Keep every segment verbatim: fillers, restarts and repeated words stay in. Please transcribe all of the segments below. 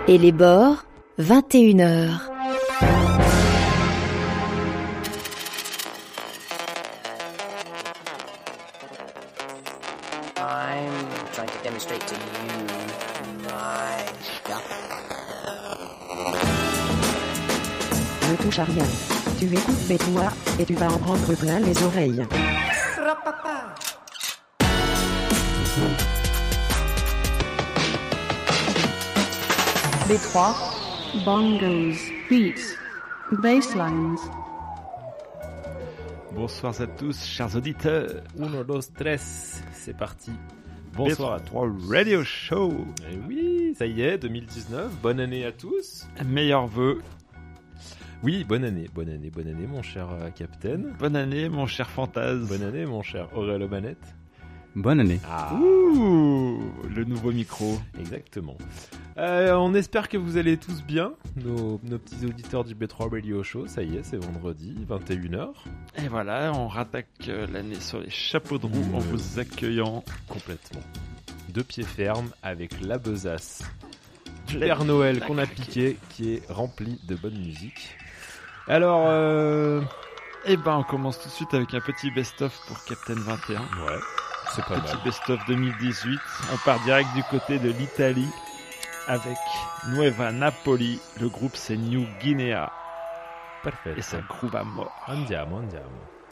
Et les bords, vingt et une heures. I'm trying to demonstrate to you my... Ne touche à rien. Tu écoutes B trois et tu vas en prendre plein les oreilles. B trois, bongos, beats, basslines. Bonsoir à tous, chers auditeurs. Uno, dos, tres, c'est parti. Bonsoir à B trois Radio Show. Et oui, ça y est, deux mille dix-neuf, bonne année à tous. Meilleurs vœux. Oui, bonne année, bonne année, bonne année, mon cher euh, capitaine. Bonne année, mon cher Fantasme. Bonne année, mon cher Aurel aux manettes. Bonne année. Ah, Ouh, le nouveau micro. exactement. Euh, on espère que vous allez tous bien, nos, nos petits auditeurs du B trois Radio Show. Ça y est, c'est vendredi, vingt et une heures. Et voilà, on rattaque euh, l'année sur les chapeaux de roue en vous accueillant Complètement. De pied ferme avec la besace du Père Noël qu'on a piqué, qui est rempli de bonne musique. Alors, euh... Et ben, on commence tout de suite avec un petit best-of pour Captain vingt et un. ouais, c'est pas Petit mal. best-of deux mille dix-huit. On part direct du côté de l'Italie avec Nueva Napoli. Le groupe c'est New Guinea Parfait. et ça groove à mort. Andiamo, andiamo.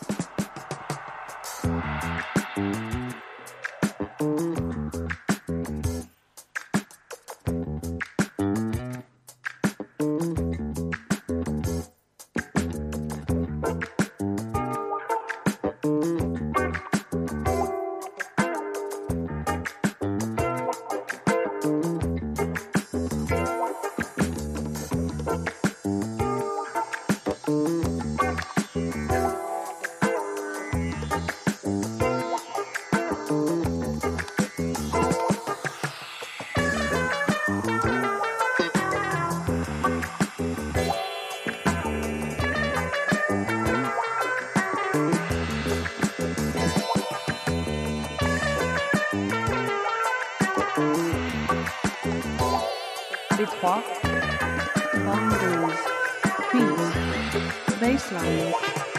B trois, bongos, beats, basslines.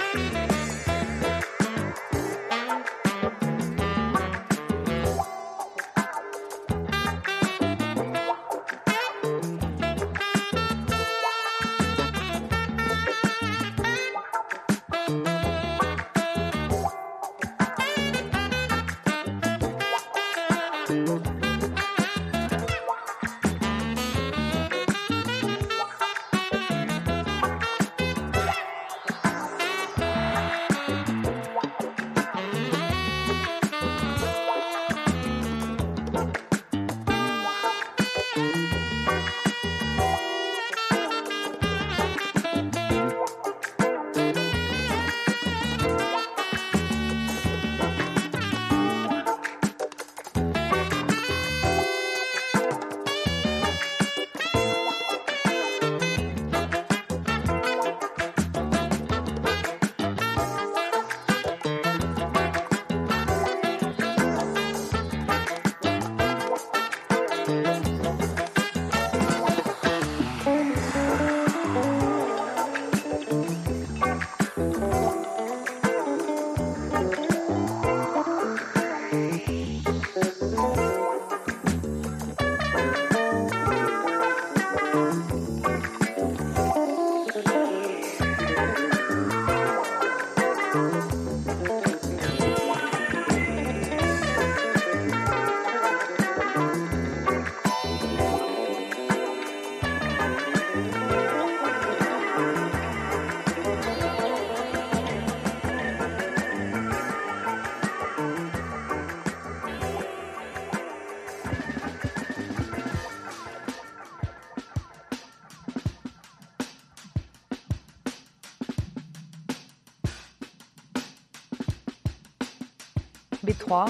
B trois,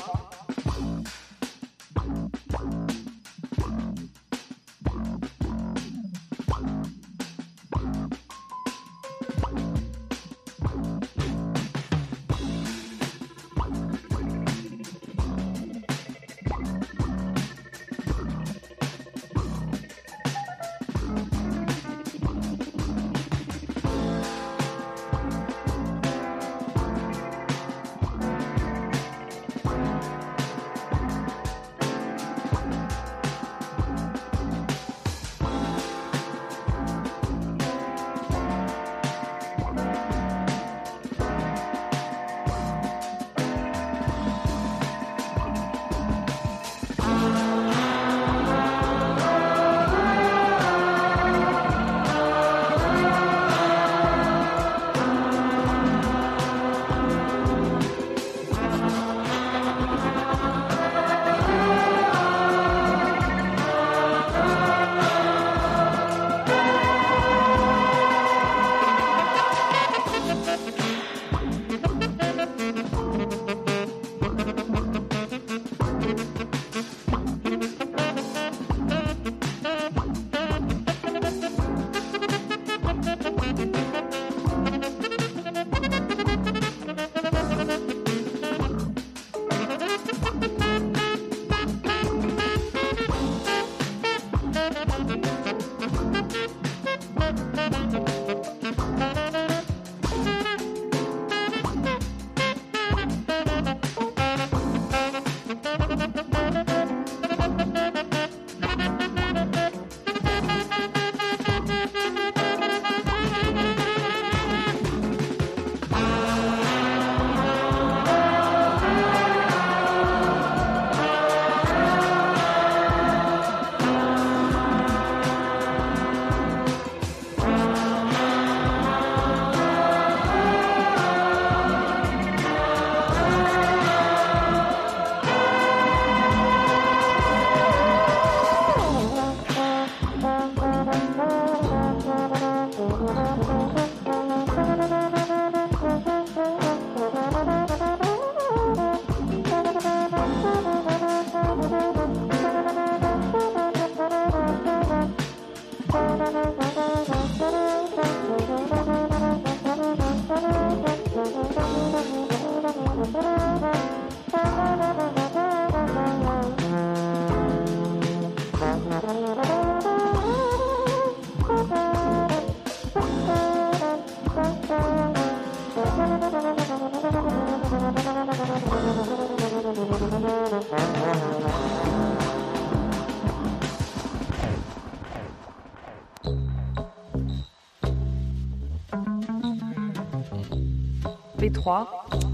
B three,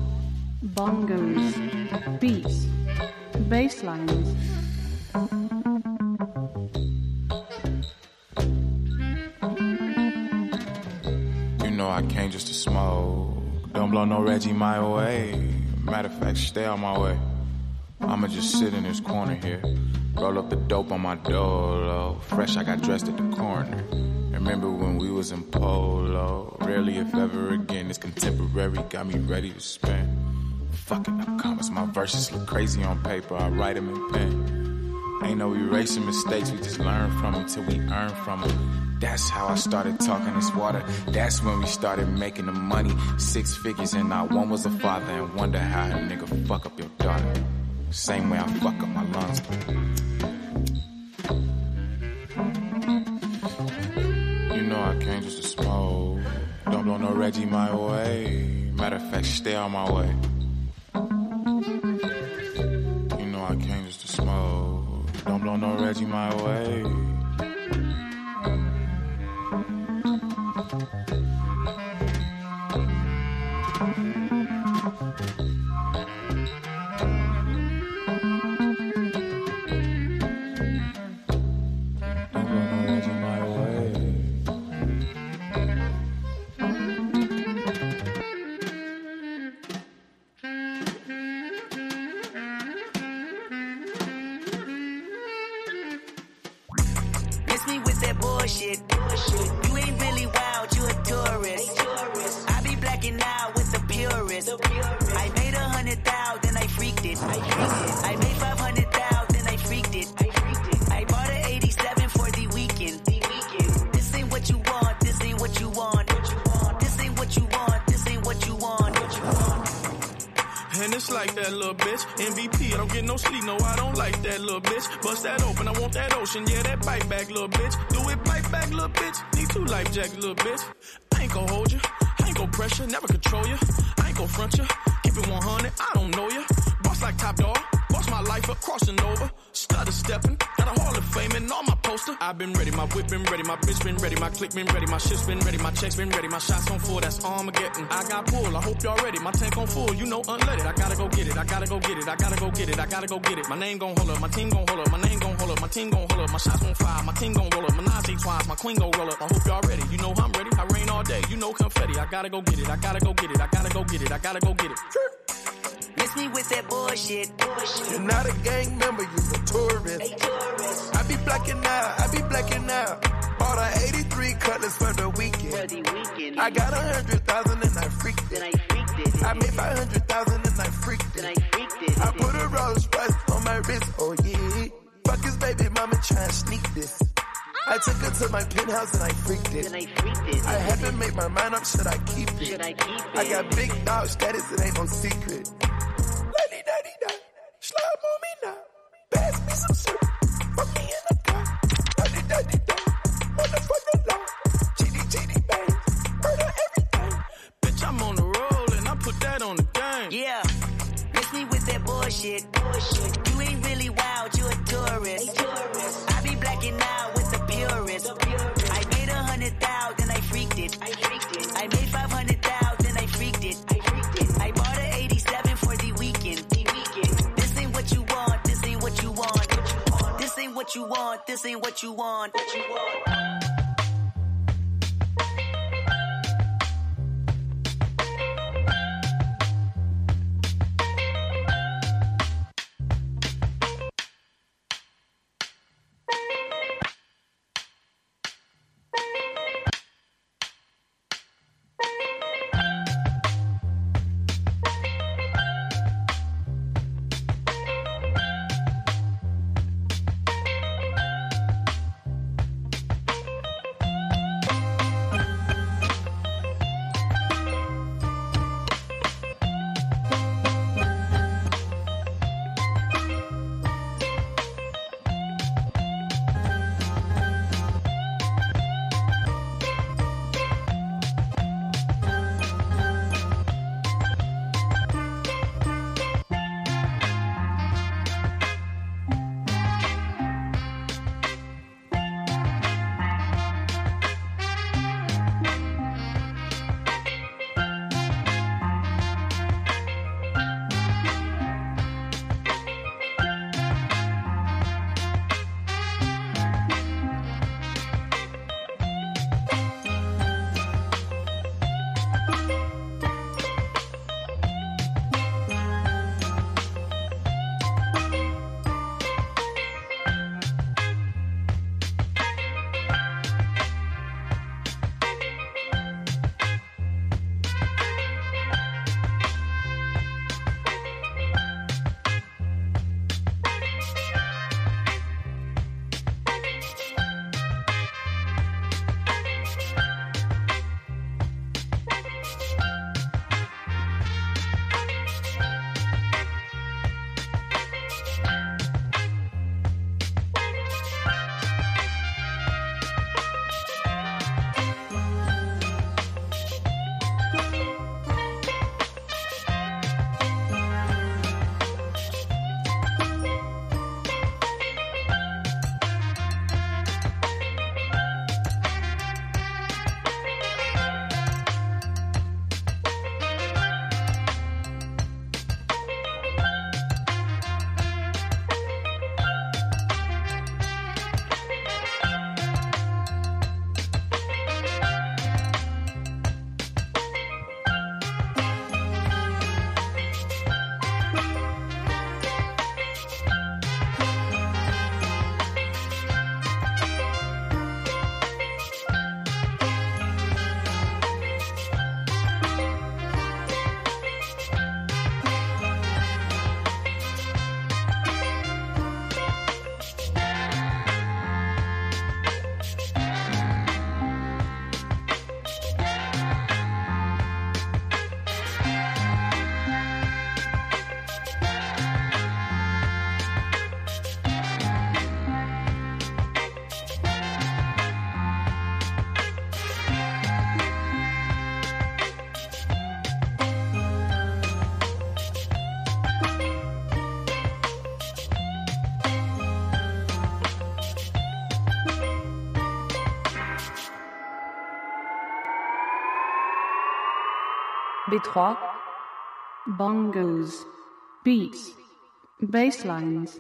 bongos, beats, bass lines. You know I came just to smoke. Don't blow no Reggie my way. Matter of fact, stay on my way. I'ma just sit in this corner here. Roll up the dope on my dolo. Fresh, I got dressed at the corner. Remember when we was in polo? Rarely if ever again. This contemporary got me ready to spin. Fucking up commas. My verses look crazy on paper. I write them in pen. Ain't no erasing mistakes. We just learn from them till we earn from them. That's how I started talking this water. That's when we started making the money. Six figures and not one was a father. And wonder how a nigga fuck up your daughter. Same way I fuck up my lungs. You know I came just to smoke. Don't blow no Reggie my way. Matter of fact, stay on my way. You know I came just to smoke. Don't blow no Reggie my way. M V P, I don't get no sleep, no, I don't like that little bitch. Bust that open, I want that ocean, yeah, that bite back, little bitch. Do it, bite back, little bitch. Need two life jacks, little bitch. I ain't gon' hold you, I ain't gon' pressure, never control you. I ain't gon' front you, keep it one hundred, I don't know you. Boss like Top Dog, boss my life up, crossing over. Stutter stepping, got a Hall of Fame and all my posters. poster. I've been ready, my whip been ready, my bitch been ready, my click been ready, my shit's been ready, my checks been ready, my shots on full, that's Armageddon. I got pull, I hope y'all ready, my tank on full, you know unleaded. I gotta go get it, I gotta go get it, I gotta go get it, I gotta go get it. My name gon' hold up, my team gon' hold up, my name gon' hold up, my team gon' hold up, my shots gon' fire, my team gon' roll up, my Nazi twice, my queen gon' roll up. I hope y'all ready, you know I'm ready, I rain all day, you know confetti. I gotta go get it, I gotta go get it, I gotta go get it, I gotta go get it. Miss me with that bullshit. bullshit. You're not a gang member, you're a tourist. Hey, tourist. I be blacking out, I be blacking out. Bought a eighty-three Cutlass for the weekend. For the weekend. I got a hundred thousand and I freaked it. Then I freaked it. I made five hundred thousand and I freaked it. Then I freaked it. I put a Rolls Royce on my wrist, oh yeah. Fuck his baby mama trying to sneak this. I took her to my penthouse and I freaked it. Then I freaked it. I haven't made my mind up, should I keep it? Should I keep it? I got big dog status, it ain't no secret. Lady daddy da, slime on me now. Pass me some syrup, fuck me in the car. Daddy daddy da, motherfucker law. G D G D bang, murder everything. Bitch, I'm on the roll and I put that on the game. Yeah, miss me with that bullshit. bullshit. You ain't really wild, you a tourist. Hey, tourist. I be blacking out with the purist. the purist. I made a hundred thousand, I freaked it. I freaked it. I made five hundred thousand, I freaked it. I freaked it. I bought an eighty-seven for the weekend. The weekend. This ain't what you want. This ain't what you want. What you want. This ain't what you want. This ain't what you want. What you want. B three, bongos, beats, bass lines.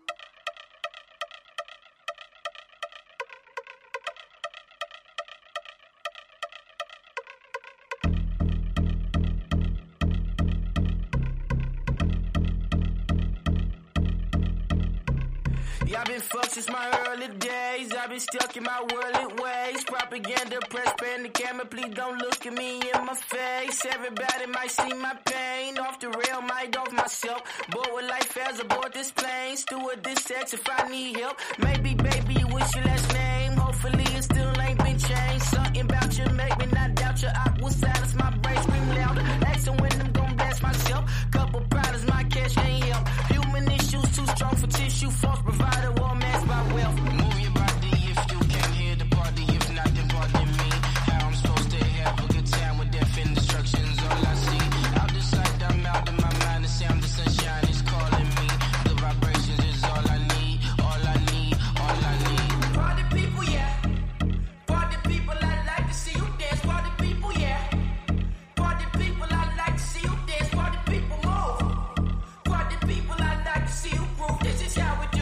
I've been fucked since my early days. I've been stuck in my worldly ways. Propaganda, press, pan the camera. Please don't look at me in my face. Everybody might see my pain. Off the rail, might off myself. Bored with life as aboard this plane. Steward this sex if I need help. Maybe, baby, what's your last name? Hopefully it still ain't been changed. Something about you make me not doubt your op will silence my brain. Scream louder. Asking when I'm gon' blast myself. Couple problems, my cash ain't help. Human issues too strong for tissue. False provider. Move your body if you can't hear the party. If not, then pardon me. How I'm supposed to have a good time with death and destruction's all I see. Out the sight, I'm out of my mind. The sound of sunshine is calling me. The vibrations is all I need. All I need, all I need. Party people, yeah. Party people, I like to see you dance. Party people, yeah. Party people, I like to see you dance. Party people, move. Party people, I like to see you groove. This is how we do.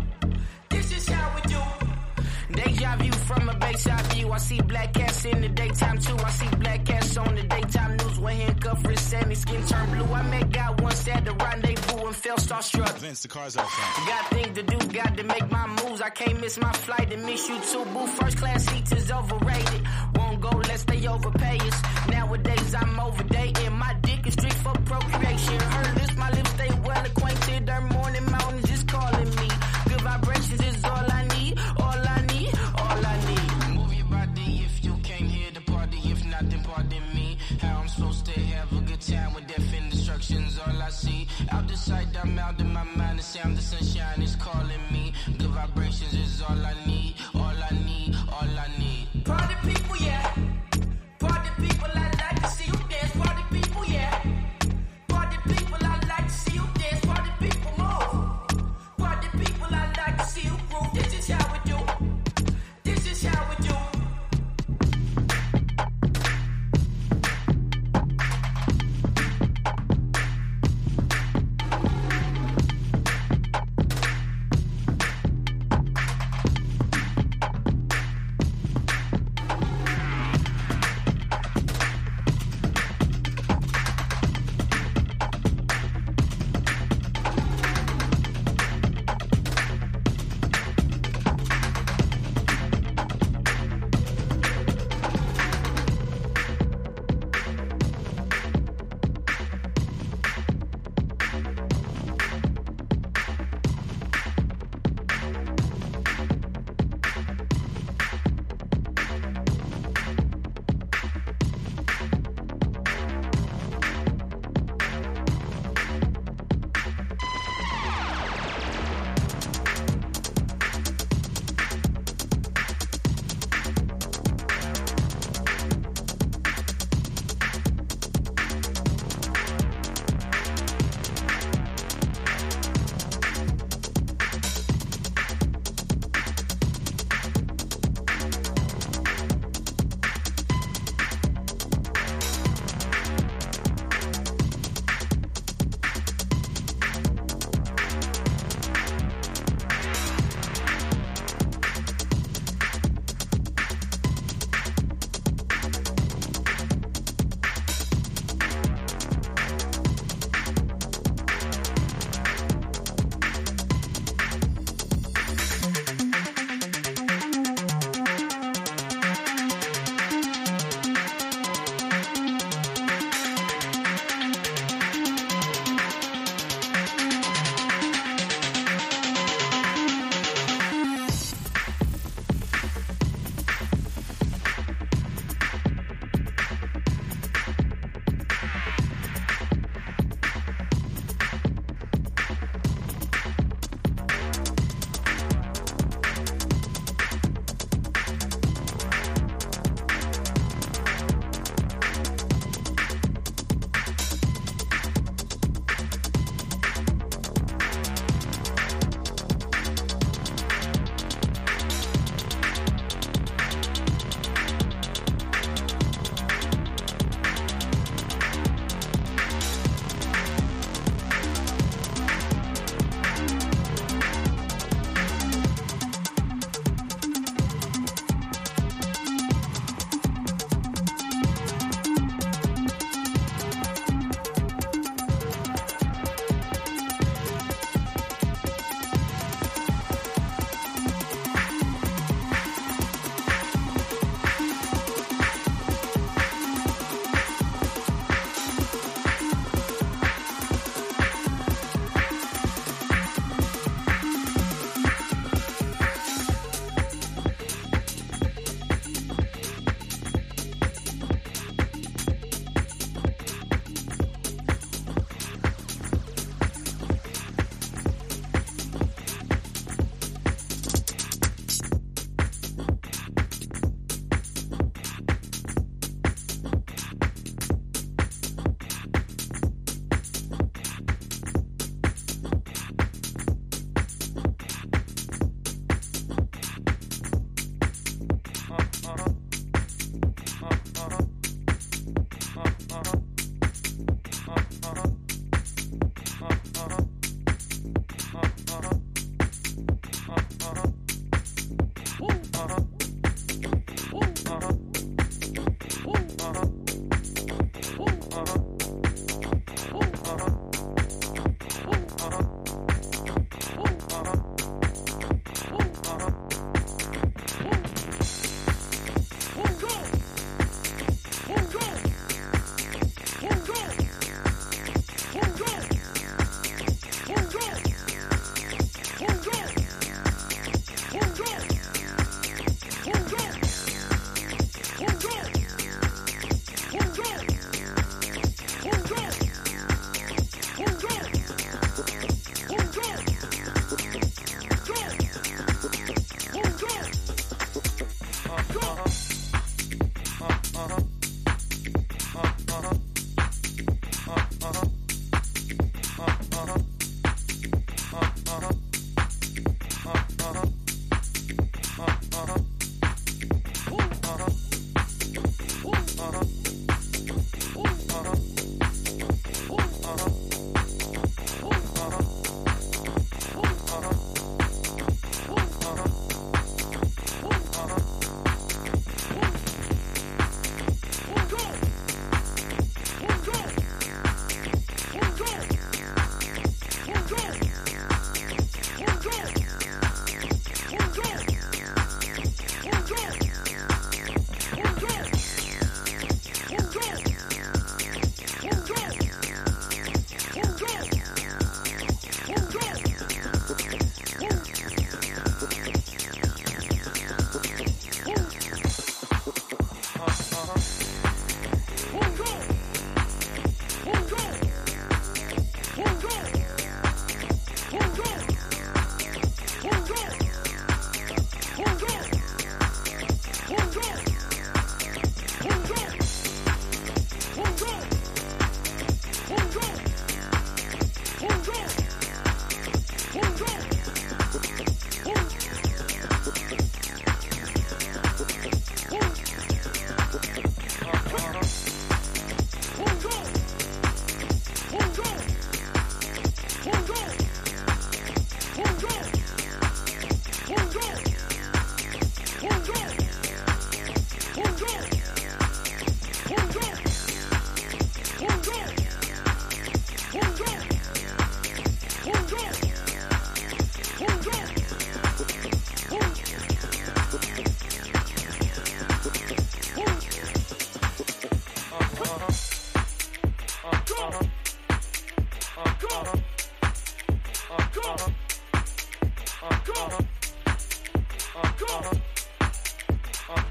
Deja vu from a bayside view. I see black cats in the daytime too. I see black cats on the daytime news with handcuffed wrists and his skin turned blue. I met God once at the rendezvous and felt starstruck. Vince, the car's out front. Got things to do, got to make my moves. I can't miss my flight and miss you too. Boo, first class seats is overrated. Won't go lest they overpay us. Nowadays I'm overdating. My dick is strict for procreation. Heard this, my lips stay well acquainted. Their morning mountains just calling me. Good vibrations is all I need. All I need. All I need. Move your body if you can't hear the party. If not, then pardon me. How I'm supposed to have a good time with death and destruction's all I see. Out the sight, I'm out of my mind. The sound of sunshine is calling me. Good vibrations is all I need. All I need, all I need. Party people, yeah. Party people, I like to see you dance. Party people, yeah. Party people.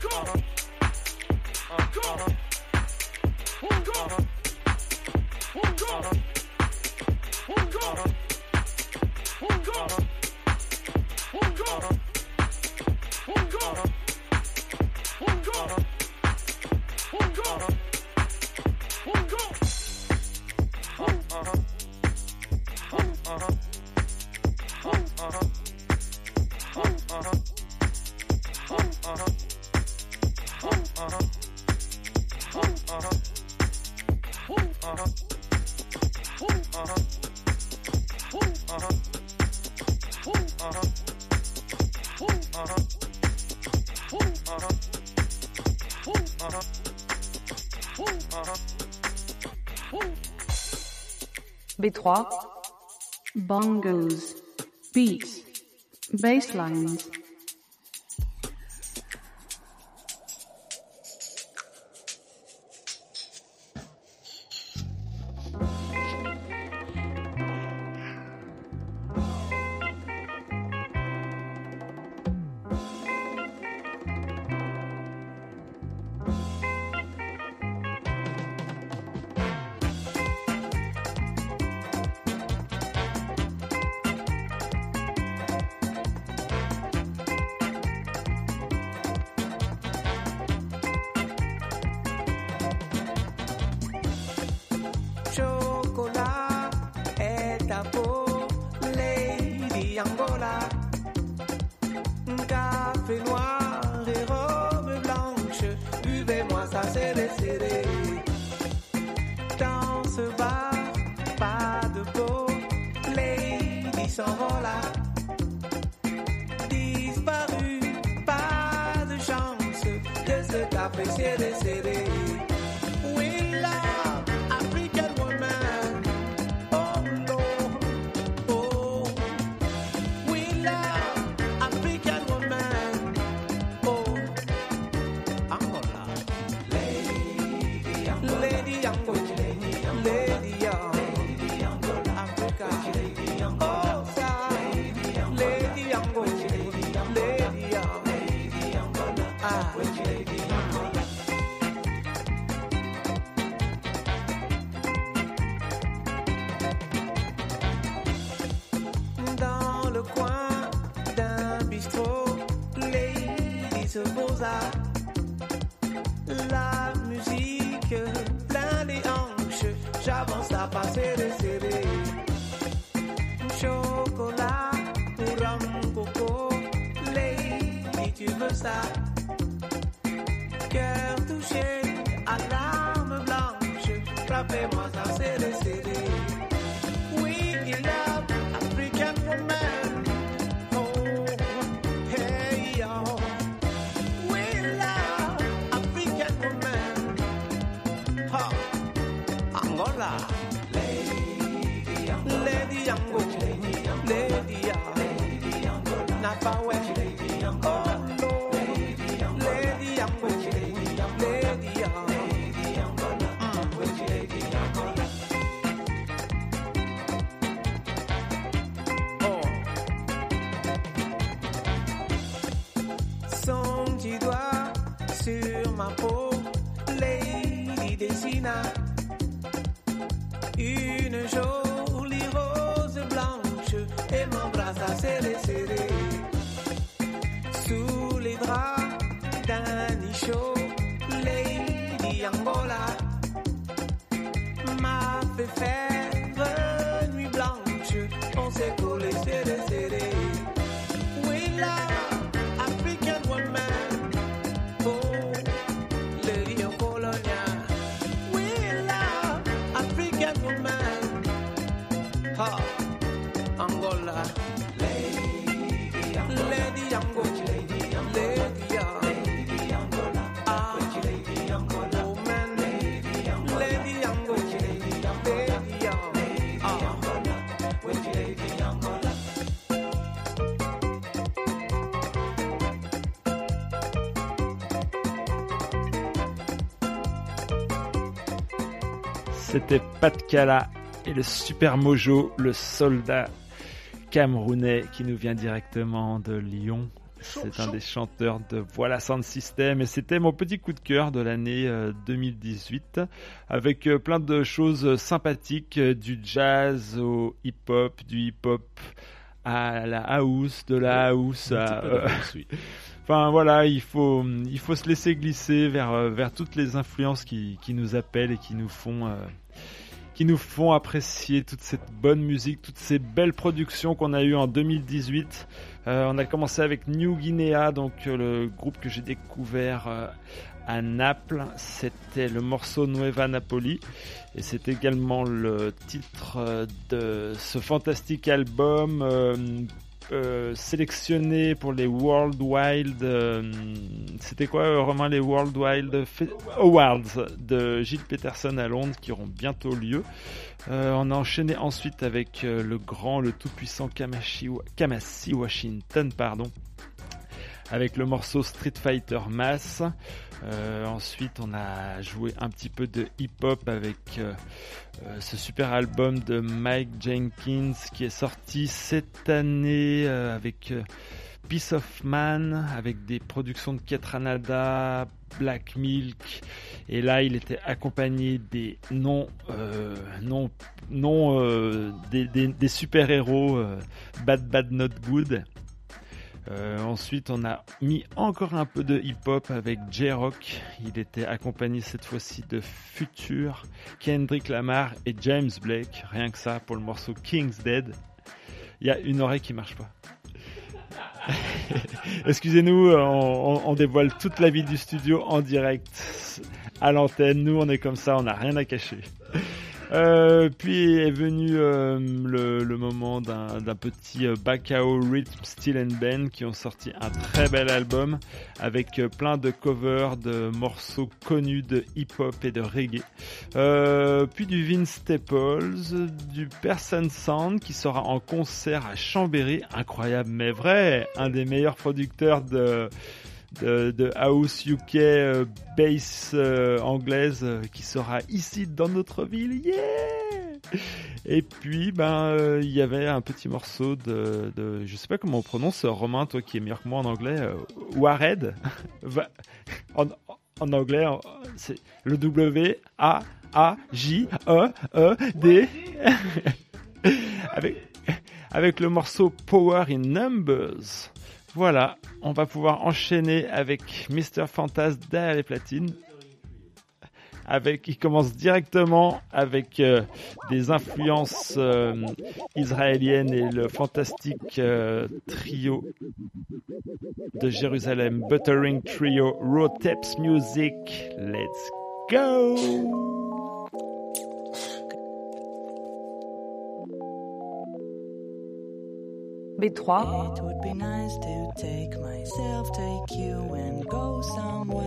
B trois. Bongos, beats, bass lines. Chocolat est ta peau, Lady Angola. Café noir et robe blanche, buvez-moi ça serré serré. Dans ce bar, pas de peau, Lady s'envola. Disparu, pas de chance de ce café serré serré. We love African woman. Oh no, oh. We love African woman. Oh, Angola. Lady Angola. Lady Angola. Lady Angola. Africa. Lady Angola. Oh, sa. Lady Angola. Lady Angola. Ah, Lady Angola. Dans le coin d'un bistrot, Lady se posa. La musique plein les hanches, j'avance à passer les serré. Chocolat ou rhum coco, Lady tu veux ça? Cœur touché à l'arme blanche, frappez-moi ça serré serré. We love African woman. Oh, hey yo. We love African woman. Ha, Angola. Lady Angola. Lady Angola. Lady Angola. Nafawe. Oh no. Lady Angola. Lady Angola. Lady Angola. Mm. Lady Angola. Son petit doigt sur ma peau, Lady dessina une jolie rose blanche et m'embrassa serré serré. Sous les draps d'un lit chaud, Lady Angola m'a fait faire nuit blanche, on s'est collé serré serré. We love African woman. Oh, Lady of Colonia. We love African woman. Ha, Angola. Lady Angola. Lady Angola. Lady Angola. Lady Angola. Ah, Lady Angola. Woman. Lady Angola. Lady Angola. Lady Angola. Lady Angola. Lady Angola. C'était Pat Kala et le Super Mojo, le soldat camerounais qui nous vient directement de Lyon. C'est un des chanteurs de Voilà Sound System et c'était mon petit coup de cœur de l'année euh, deux mille dix-huit avec euh, plein de choses sympathiques, euh, du jazz au hip-hop, du hip-hop à la house, de la house à... Euh, house, oui. Enfin voilà, il faut, il faut se laisser glisser vers, euh, vers toutes les influences qui, qui nous appellent et qui nous font... Euh, qui nous font apprécier toute cette bonne musique, toutes ces belles productions qu'on a eues en deux mille dix-huit. Euh, on a commencé avec New Guinea, donc euh, le groupe que j'ai découvert euh, à Naples. C'était le morceau Nueva Napoli et c'est également le titre euh, de ce fantastique album euh, euh, sélectionné pour les World Wild. Euh, c'était quoi, euh, Romain, les World Wild Awards de Gilles Peterson à Londres qui auront bientôt lieu. Euh, on a enchaîné ensuite avec euh, le grand, le tout-puissant Kamasi, Kamasi Washington, pardon, avec le morceau Street Fighter Mass. Euh, ensuite, on a joué un petit peu de hip-hop avec euh, euh, ce super album de Mike Jenkins qui est sorti cette année euh, avec euh, Piece of Man, avec des productions de Ketranada, Black Milk, et là il était accompagné des non euh, non non euh, des, des, des super héros euh, Bad Bad Not Good. Euh, ensuite on a mis encore un peu de hip-hop avec J-Rock. Il était accompagné cette fois-ci de Future, Kendrick Lamar et James Blake, rien que ça pour le morceau King's Dead. Il y a une oreille qui marche pas. Excusez-nous, on, on dévoile toute la vie du studio en direct à l'antenne. Nous on est comme ça, on n'a rien à cacher. Euh, puis est venu euh, le, le moment d'un, d'un petit euh, Bacao Rhythm Steel and Band qui ont sorti un très bel album avec euh, plein de covers de morceaux connus de hip-hop et de reggae. Euh, puis du Vince Staples, du Person Sound qui sera en concert à Chambéry, incroyable mais vrai, un des meilleurs producteurs de De, de house U K euh, bass euh, anglaise euh, qui sera ici dans notre ville, yeah. Et puis ben il euh, y avait un petit morceau de, de je sais pas comment on prononce, Romain, toi qui es meilleur que moi en anglais, euh, Wared en, en anglais c'est le W A A J E E D avec avec le morceau Power in Numbers. Voilà, on va pouvoir enchaîner avec mister Fantas derrière les platines. Avec, il commence directement avec euh, des influences euh, israéliennes et le fantastique euh, trio de Jérusalem, Buttering Trio, Roteps Music. Let's go! B trois. It would be nice to take myself, take you and go somewhere,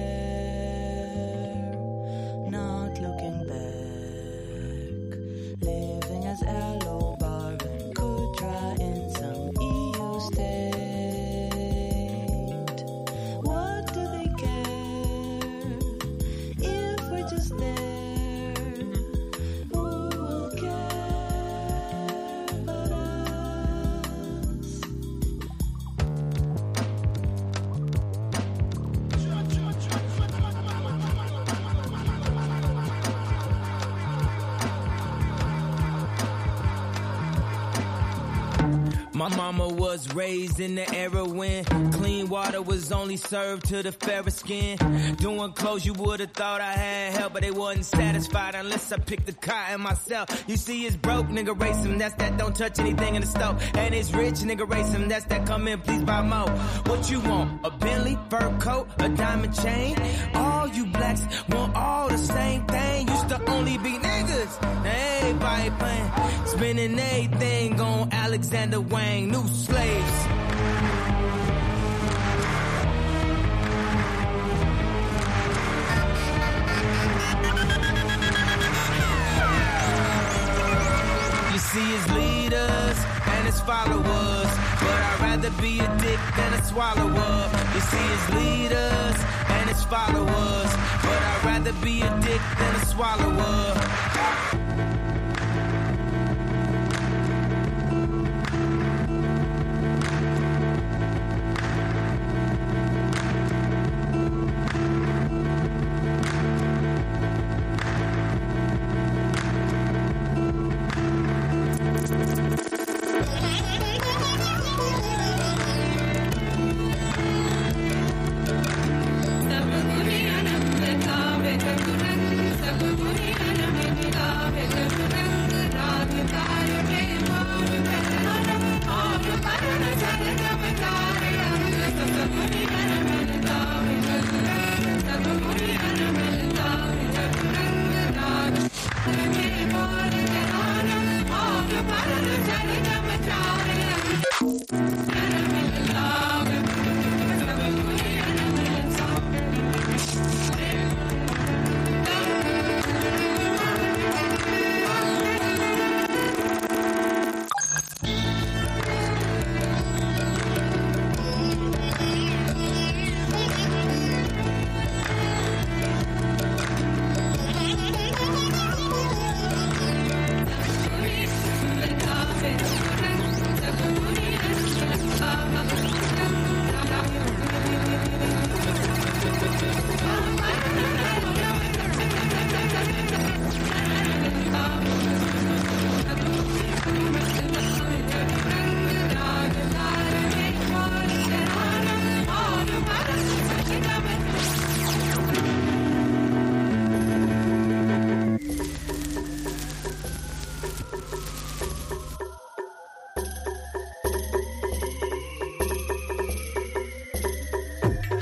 not looking back, living as Aloe Barron could try in some E U state. What do they care if we're just there? Who will care but us? My mama was raised in the era when clean water was only served to the fairer skin. Doing clothes you would've thought I had help, but they wasn't satisfied unless I picked the cotton myself. You see it's broke, nigga race him, that's that don't touch anything in the stove. And it's rich, nigga race him, that's that come in, please buy more. What you want, a Bentley, fur coat, a diamond chain? All you blacks want all the same thing. Used to only be niggas, now everybody playing. Spending everything on Alexander Wang, new slaves. You see his leaders and his followers, but I'd rather be a dick than a swallower. You see his leaders and his followers, but I'd rather be a dick than a swallower.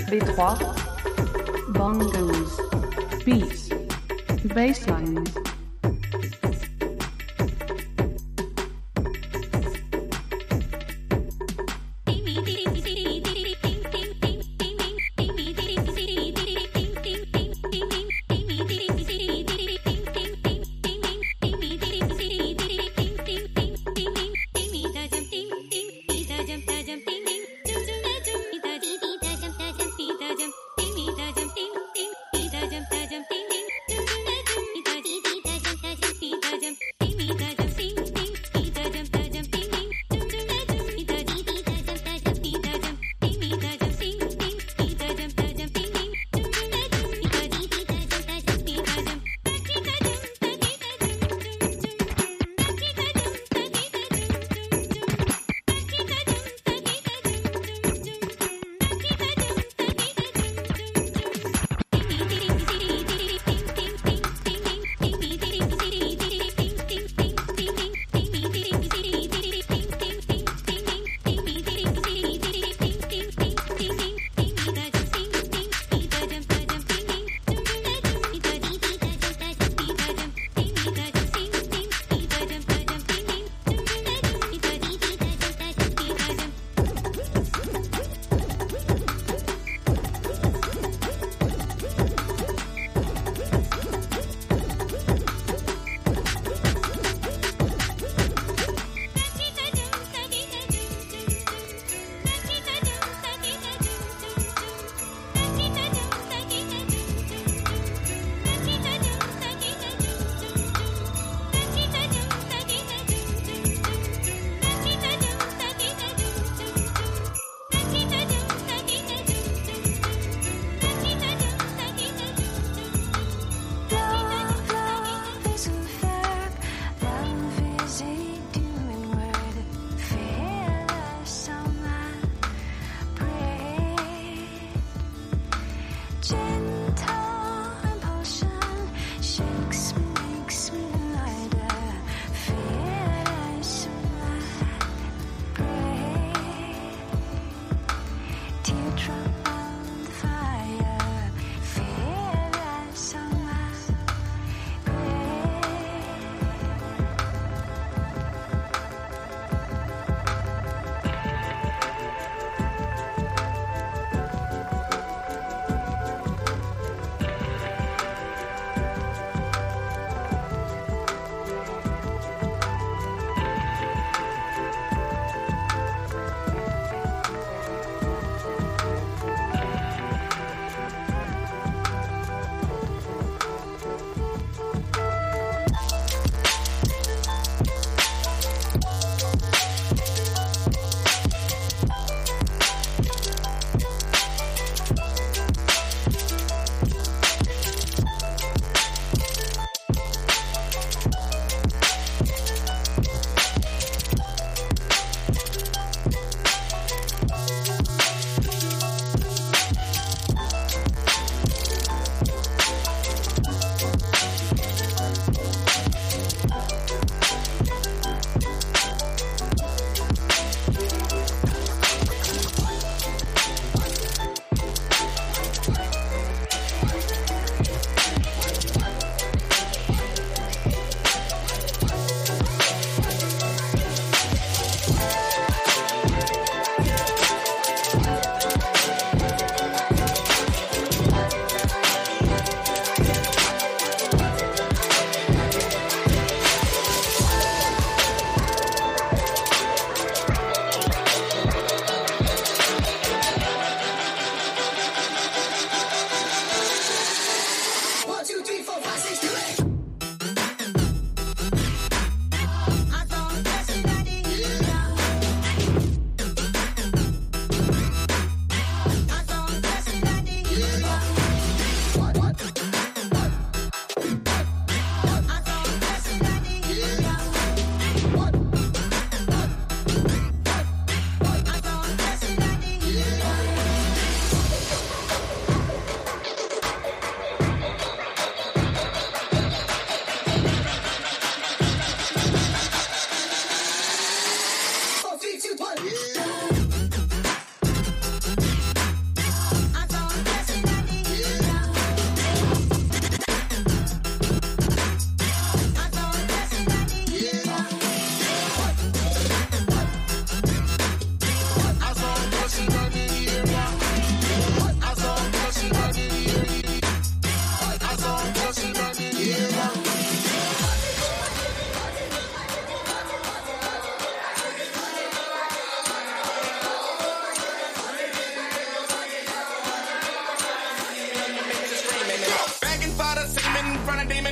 B trois, bongos, beats, basslines.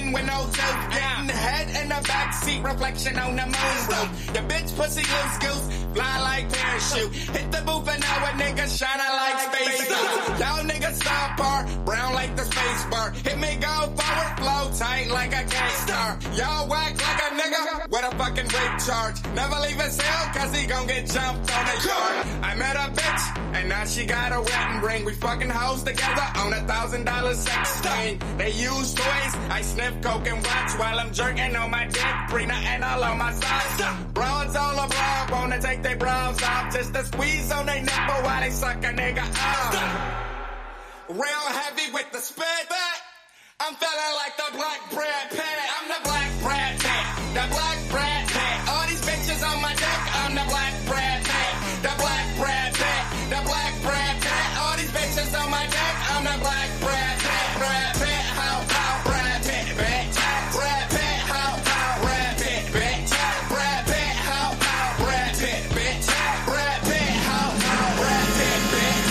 sitting with no tooth. Getting head in the backseat, reflection on the moon roof. The bitch pussy loose goose, fly like parachute. Hit the booth and now a nigga shining like space suit. Y'all niggas star bar, brown like the space bar. Hit me go forward, flow tight like a K-star. Y'all whack like a nigga with a fucking rape charge. Never leave his cell cause he gon' get jumped on the yard. I met a bitch and now she got a wedding ring. We fucking hoes together on a thousand dollar sex chain. They use toys, I sniff coke and watch while I'm jerking on my dick. Brina and all on my side. Broads all abroad wanna take their bras off just to squeeze on their nipple while they suck a nigga off. Real heavy with the spit. I'm feeling like the black Brad Pitt. I'm the black Brad Pitt. The black Brad Pitt. All these bitches on my dick. I'm the black Brad Pitt. The black Brad Pitt. The black Brad Pitt. All these bitches on my dick. I'm the black Brad Pitt. Brad Pitt. How, how, Brad Pitt, bitch. Brad Pitt. How, how, Brad Pitt, bitch. Brad Pitt. How, how, Brad Pitt, bitch. Brad Pitt. How, how, Brad Pitt, bitch.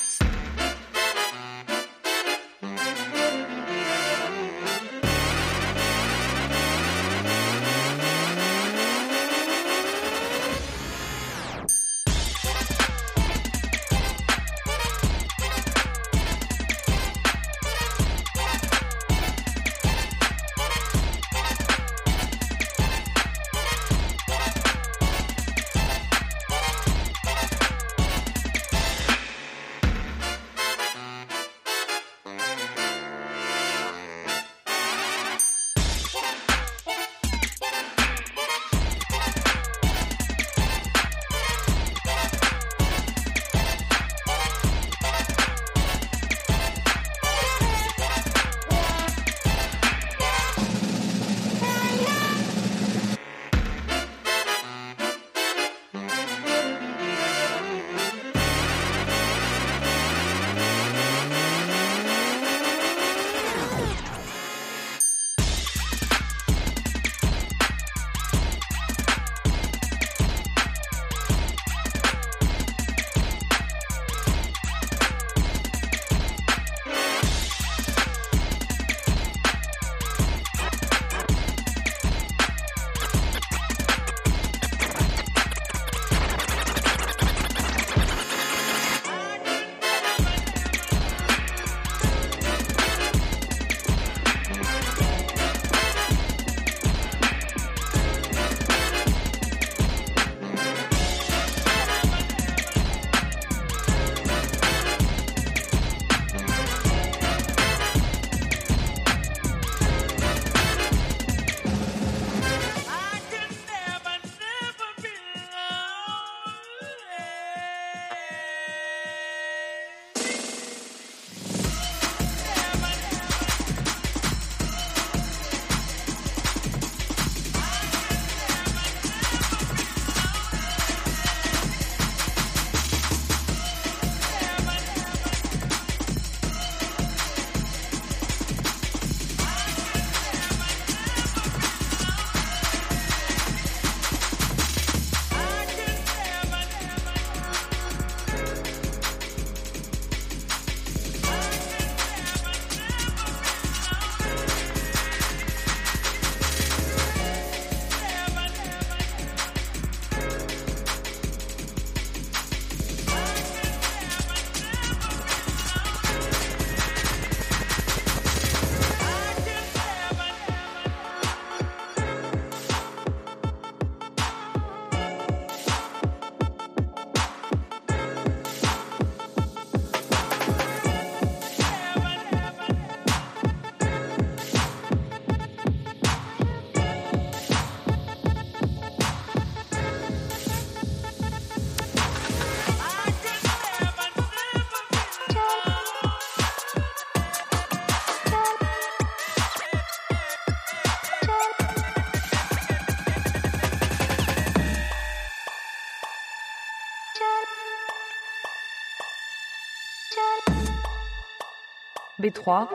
B trois,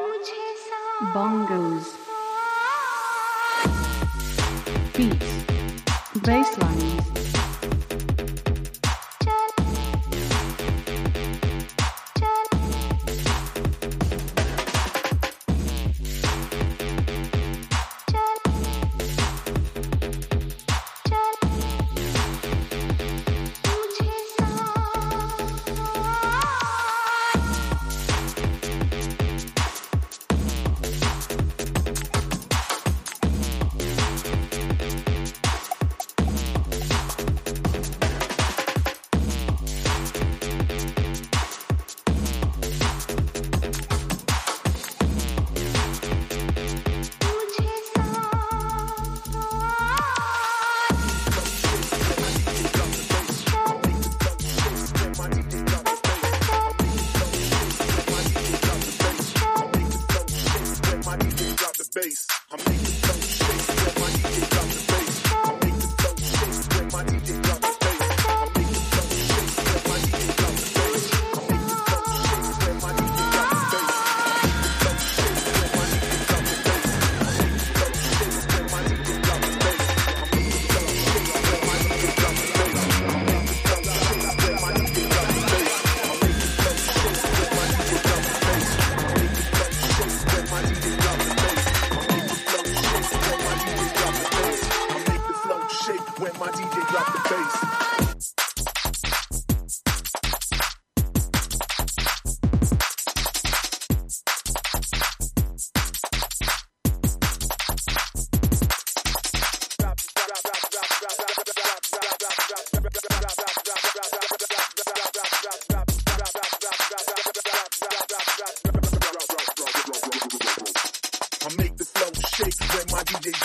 bongos, beats, basslines.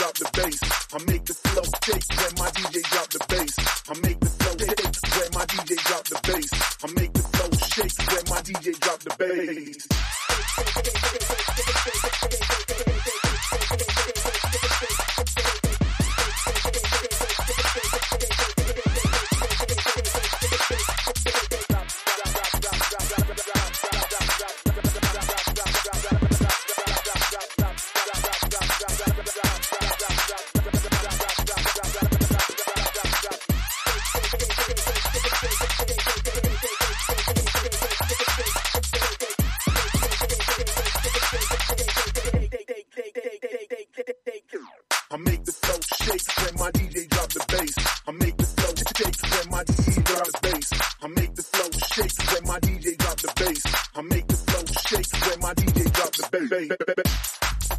drop the bass. I make the flow shake when my D J drop the bass. I make the flow shake when my D J drop the bass. I make the flow shake when my D J drop the bass. I make the flow shake when my D J drop the bass. I make the flow shake when my D J drop the bass. I make the flow shake when my D J drop the bass. I make the flow shake when my D J drop the bass.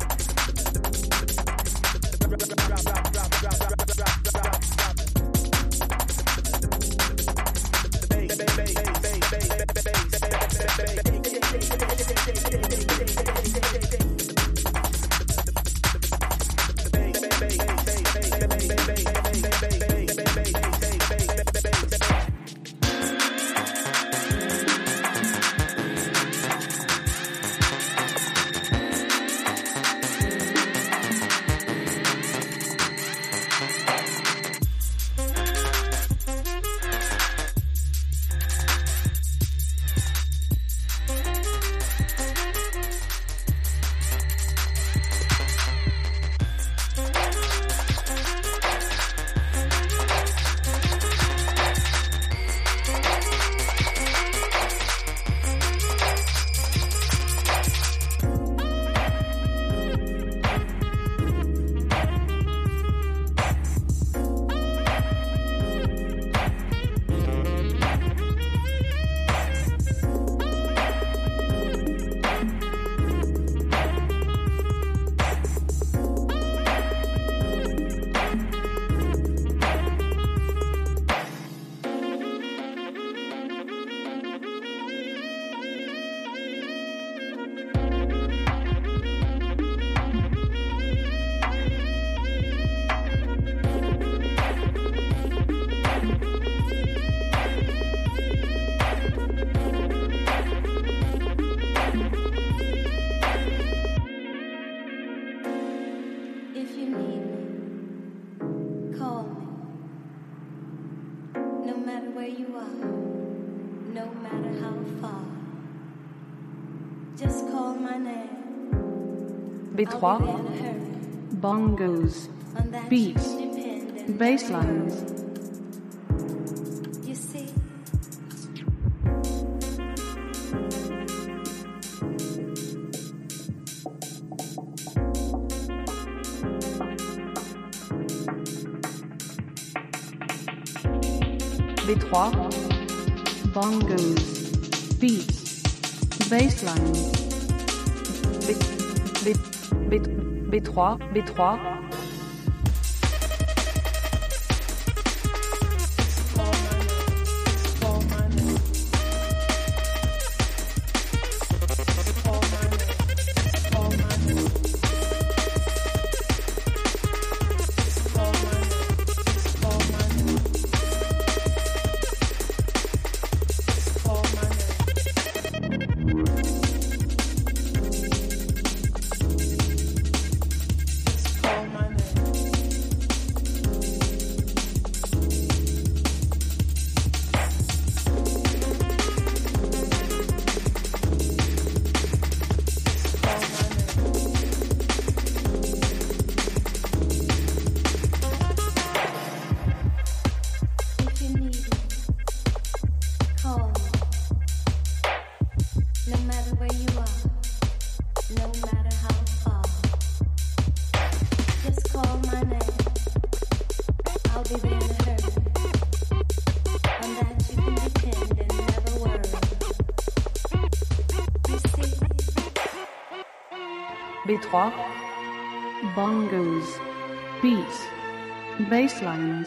B three, bongos, beats, basslines. You see, B three, bongos, beats, basslines. B, B, B, B three, B three. B three, bongos, beats, basslines.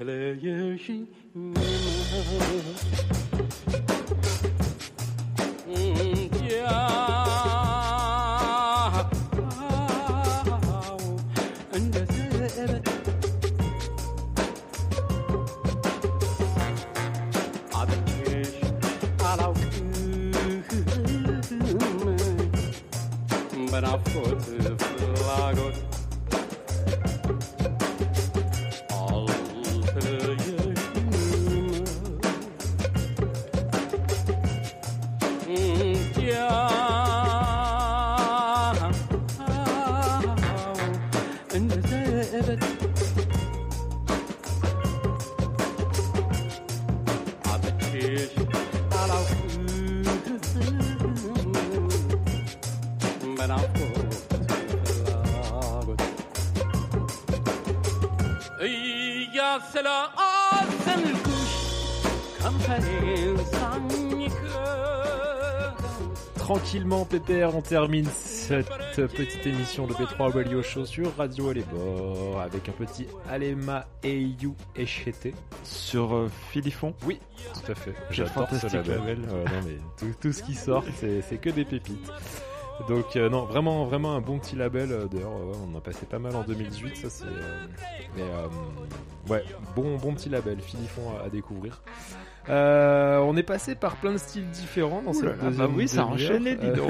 Tranquillement, Pépère, on termine cette petite émission de B trois Radio Show sur Radio Elébor avec un petit Alema Eyu Echete sur euh, Philifon. Oui, tout à fait. J'adore ce label. label. Euh, non mais tout, tout ce qui sort, c'est, c'est que des pépites. Donc euh, non, vraiment, vraiment un bon petit label. Euh, d'ailleurs, euh, on en a passé pas mal en deux mille dix-huit. Ça c'est, euh, mais euh, ouais, bon, bon petit label. Philifon à, à découvrir. Euh, on est passé par plein de styles différents dans cette deuxième. Bah oui, ça a enchaîné, dis donc.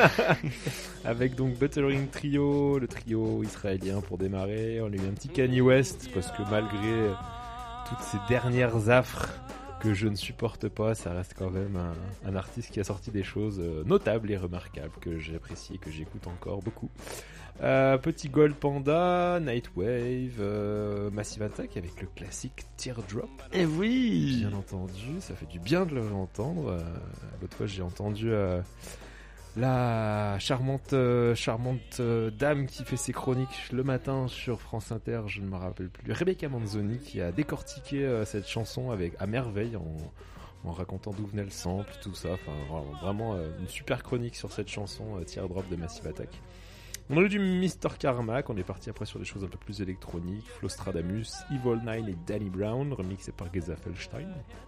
Avec donc Buttering Trio, le trio israélien pour démarrer. On a eu un petit Kanye West parce que malgré toutes ces dernières affres que je ne supporte pas, ça reste quand même un, un artiste qui a sorti des choses notables et remarquables que j'apprécie et que j'écoute encore beaucoup. Euh, petit Gold Panda, Nightwave, euh, Massive Attack avec le classique Teardrop. Et oui, bien entendu, ça fait du bien de l'entendre. Euh, l'autre fois, j'ai entendu euh, la charmante, euh, charmante euh, dame qui fait ses chroniques le matin sur France Inter, je ne me rappelle plus, Rebecca Manzoni, qui a décortiqué euh, cette chanson avec à merveille en, en racontant d'où venait le sample, tout ça. Enfin, vraiment euh, une super chronique sur cette chanson euh, Teardrop de Massive Attack. On a eu du mister Carmack, on est parti après sur des choses un peu plus électroniques, Flostradamus, Evil Nine et Danny Brown, remixé par Geza Felstein.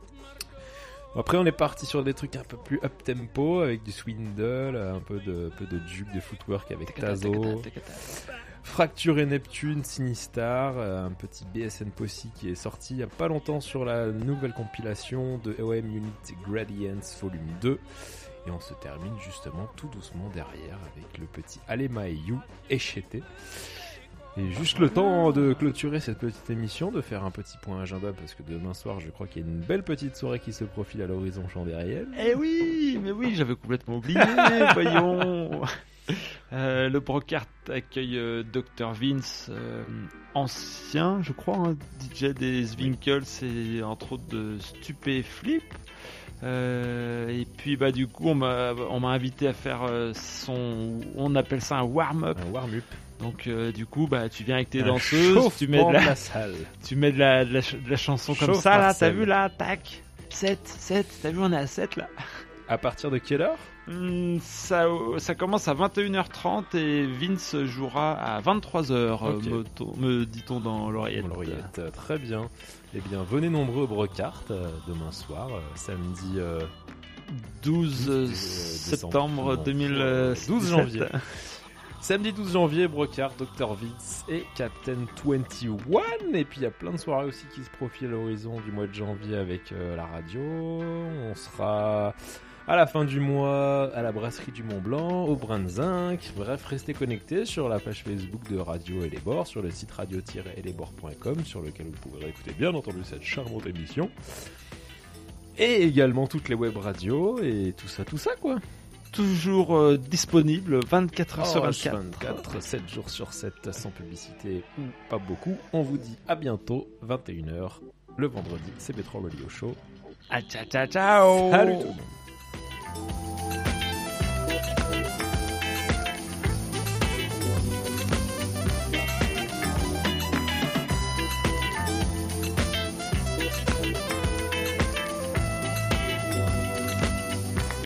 Après on est parti sur des trucs un peu plus up-tempo, avec du Swindle, un peu de, un peu de juke, de footwork avec Tazo, Fracture et Neptune, Sinistar, un petit B S N Posse qui est sorti il n'y a pas longtemps sur la nouvelle compilation de O M Unit Gradients Volume deux. Et on se termine justement tout doucement derrière avec le petit Alema Eyu Echete. Et juste le temps de clôturer cette petite émission, de faire un petit point agenda parce que demain soir je crois qu'il y a une belle petite soirée qui se profile à l'horizon chandériel. Eh oui, mais oui, j'avais complètement oublié, voyons. Euh, le Brocart accueille euh, docteur Vince, euh, ancien je crois, hein, D J des Zwinkels et entre autres de Stupéflip. Euh, et puis bah du coup on m'a on m'a invité à faire euh, son, on appelle ça un warm-up. Un warm-up. Donc euh, du coup bah tu viens avec tes un danseuses, tu mets de la, la salle. tu mets de la, de la, de la chanson Chauffe comme ça là, Marcel. t'as vu là, tac, sept, sept, t'as vu on est à sept là. À partir de quelle heure? Mmh, ça, ça commence à vingt et une heures trente et Vince jouera à vingt-trois heures, okay. me, me dit-on dans l'oreillette. l'oreillette. Très bien. Eh bien, venez nombreux au Brocart euh, demain soir, euh, samedi euh, douze, douze euh, septembre deux mille dix-sept. douze janvier. Samedi douze janvier, Brocart, docteur Vince et Captain vingt et un. Et puis il y a plein de soirées aussi qui se profilent à l'horizon du mois de janvier avec euh, la radio. On sera à la fin du mois à la brasserie du Mont Blanc, au Brin de Zinc. Bref, restez connectés sur la page Facebook de Radio Elébor, sur le site radio tiret elébor point com, sur lequel vous pourrez écouter bien entendu cette charmante émission. Et également toutes les web radios et tout ça, tout ça quoi. Toujours euh, disponible vingt-quatre heures oh, sur vingt-quatre. vingt-quatre, sept jours sur sept, sans publicité ou pas beaucoup. On vous dit à bientôt, vingt et une heures, le vendredi, c'est B trois Radio Show. Ah, ciao, ciao, ciao. Salut tout le monde.